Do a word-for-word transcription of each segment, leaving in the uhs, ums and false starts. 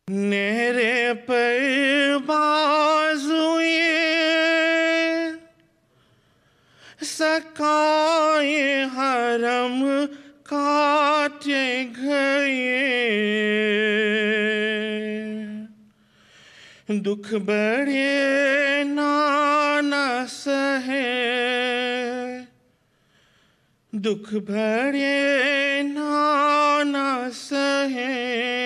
نہرے پر بازوئے سقائے حرم کاٹے گئے، دکھ بڑے نانا سہے، دکھ بڑے نانا سہے،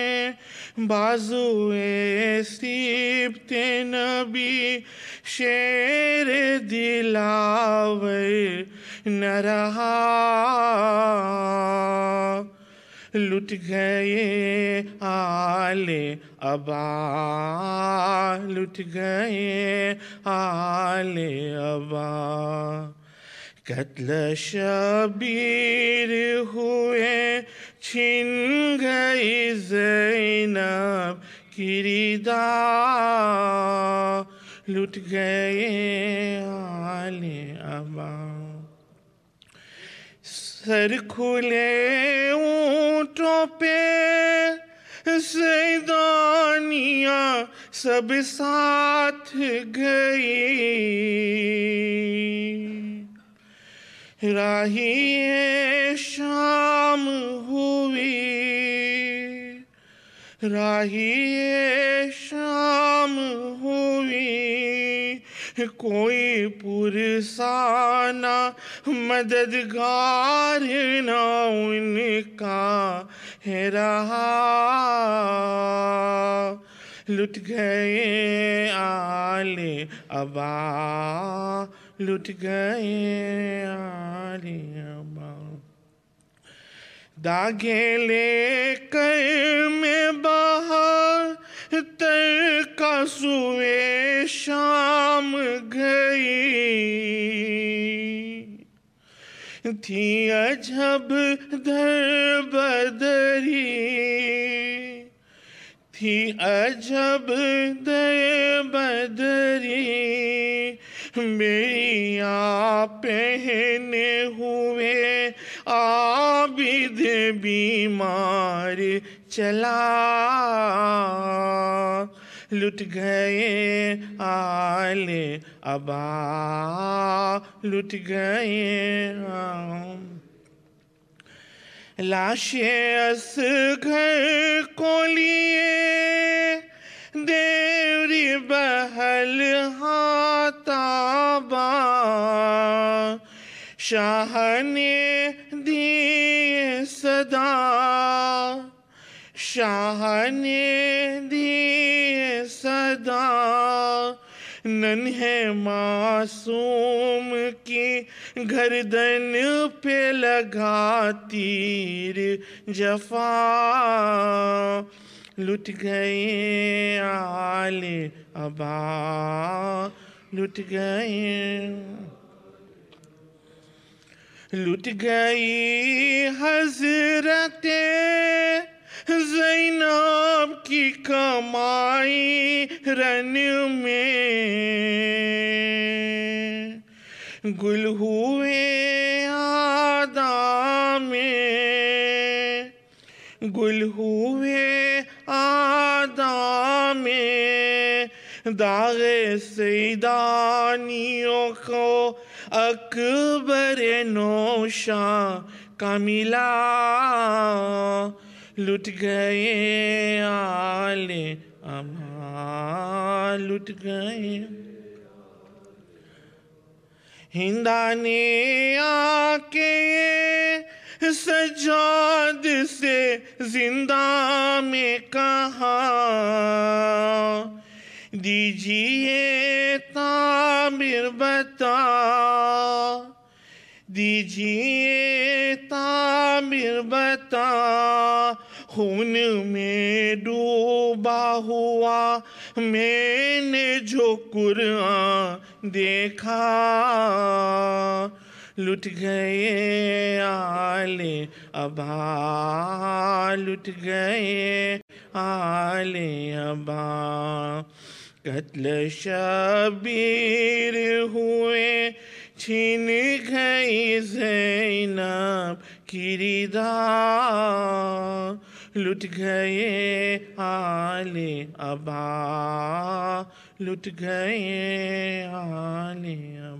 بازوئے سیبت نبی شیر دلاور نہ رہا، لٹ گئے آل ابا، لٹ گئے آل ابا، قتل شبیر ہوئے، چھن گئی زینب کی ردا، لٹ گئے آل ابا، سر کھلے اونٹوں پہ سیدانیاں سب ساتھ گئی، راہی شام ہوئی، راہی شام ہوئی، کوئی پرسانہ مددگار نہ ان کا ہے رہا، لٹ گئے آل ابا، لٹ گئے آل ابا، داغیں لے کر میں باہر ترکا سوئے شام گئی، تھی عجب در بدری، تھی عجب در بدری، میری آپ پہنے ہوئے عابد بیمار چلا، لٹ گئے آل ابا، لٹ گئے آم، لاشیں اصغر کو لیے دیوری بہل تابا، شاہ نے دی صدا، شاہ نے دی صدا، ننھے معصوم کی گردن پہ لگا تیر جفا، لٹ گئے آل ابا، لٹ گئے، لٹ گئی حضرت زینب کی کمائی رن میں، گل ہوئے آدھا میں، گل ہوئے آدھا میں، داغ سیدانیوں کو اکبر نوشاں کا ملا، لٹ گئے آل ابا، لٹ گئے، ہندا نے آ کے سجاد سے زندہ میں کہا، دیجئے تعبیر بتا، دیجئے تعبیر بتا، خون میں ڈوبا ہوا میں نے جو قرآن دیکھا، لٹ گئے آل ابا، لٹ گئے آل ابا، قتل شبیر ہوئے، چھن گئی زینب کی ردا، لٹ گئے آل ابا، لٹ گئے آل